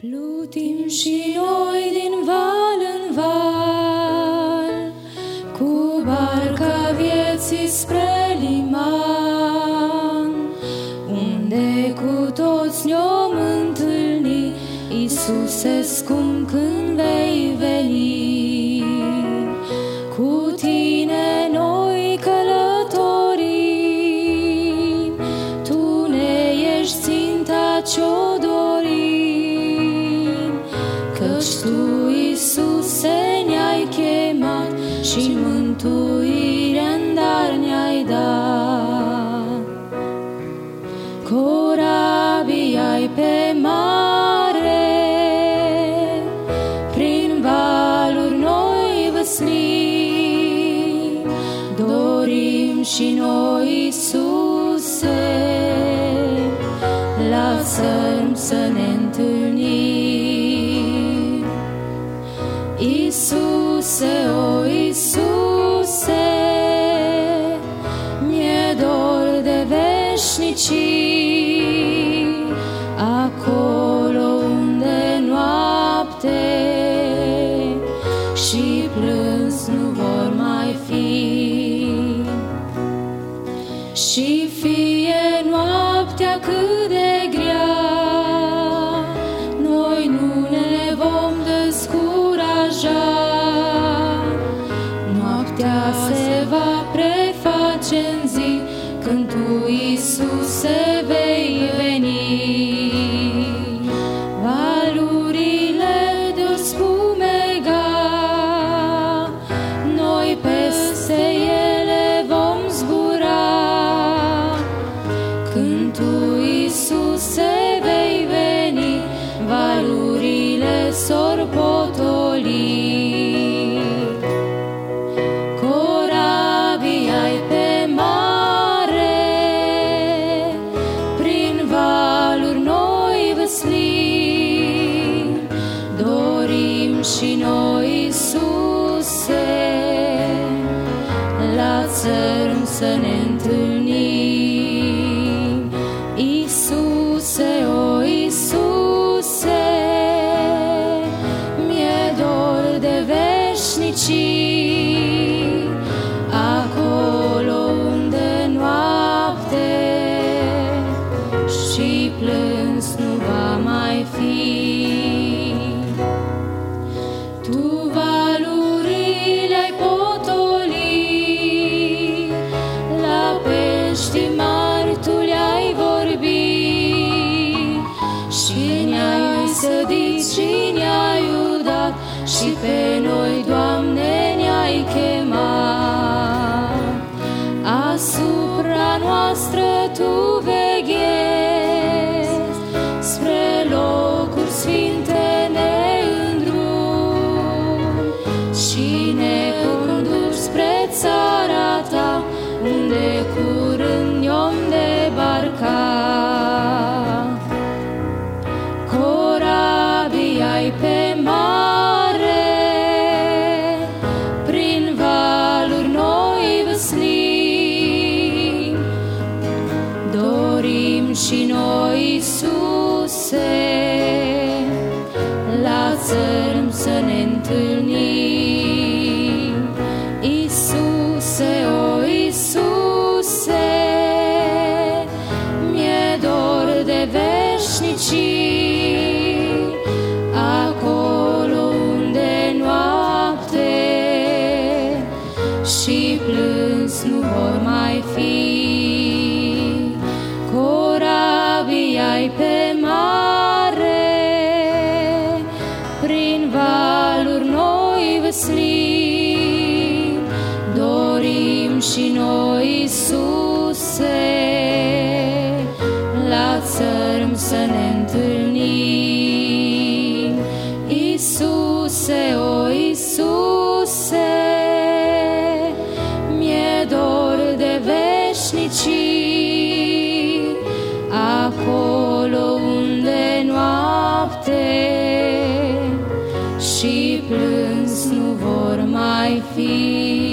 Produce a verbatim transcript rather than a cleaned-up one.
Plutim și noi din val în val, cu barca vieții spre liman, unde cu toți ne-om întâlni, Iisuse scump, când vei veni. Cu tine noi călătorim, tu ne ești ținta ce-o dorim, căci tu, Iisuse, ne-ai chemat și mântuirea-n dar ne-ai dat. Corabii ai pe mare, prin valuri noi văslim, dorim și noi, Iisuse, la țărm să ne întâlnim. Iisuse, o Iisuse, mi-e dor de veșnicii, acolo unde noapte și plâns nu vor mai fi. Și fie noaptea cât de grea, noi nu ne vom descuraja. Noaptea se va preface-n zi, când tu, Iisuse, vei veni. Valurile de-or spumega, noi peste ele vom zbura. Când tu, Iisuse, vei veni, valurile s-or potoli. Corabii ai pe mare, prin valuri noi văslim, dorim și noi, Iisuse, la țărm să ne întâlnim. Iisuse, o Iisuse, mi-e dor de veșnicii, acolo unde noapte și plâns nu va mai fi. Tu valurile ai potoli, la pești mari tu le-ai vorbit, și ne-ai sădit și ne-ai udat, și pe noi, Doamne, ne-ai chemat. Asupra noastră tu veghezi, spre locuri sfinte ne îndrumi, și ne conduci spre țara ta, unde curând ne-om debarca. Corabii ai pe mare, prin valuri noi văslim, dorim și noi, Iisuse, la țărm să ne întâlnim. Iisuse, o Iisuse, mi-e dor de veșnicii, acolo unde noapte și plâns nu vor mai fi. Corabii ai pe mare, prin valuri noi văslim, dorim și noi, Iisuse, la țărm să ne întâlnim. Iisuse, o Iisuse, mi-e dor de veșnicii, acolo unde noapte și plâns nu vor mai fi.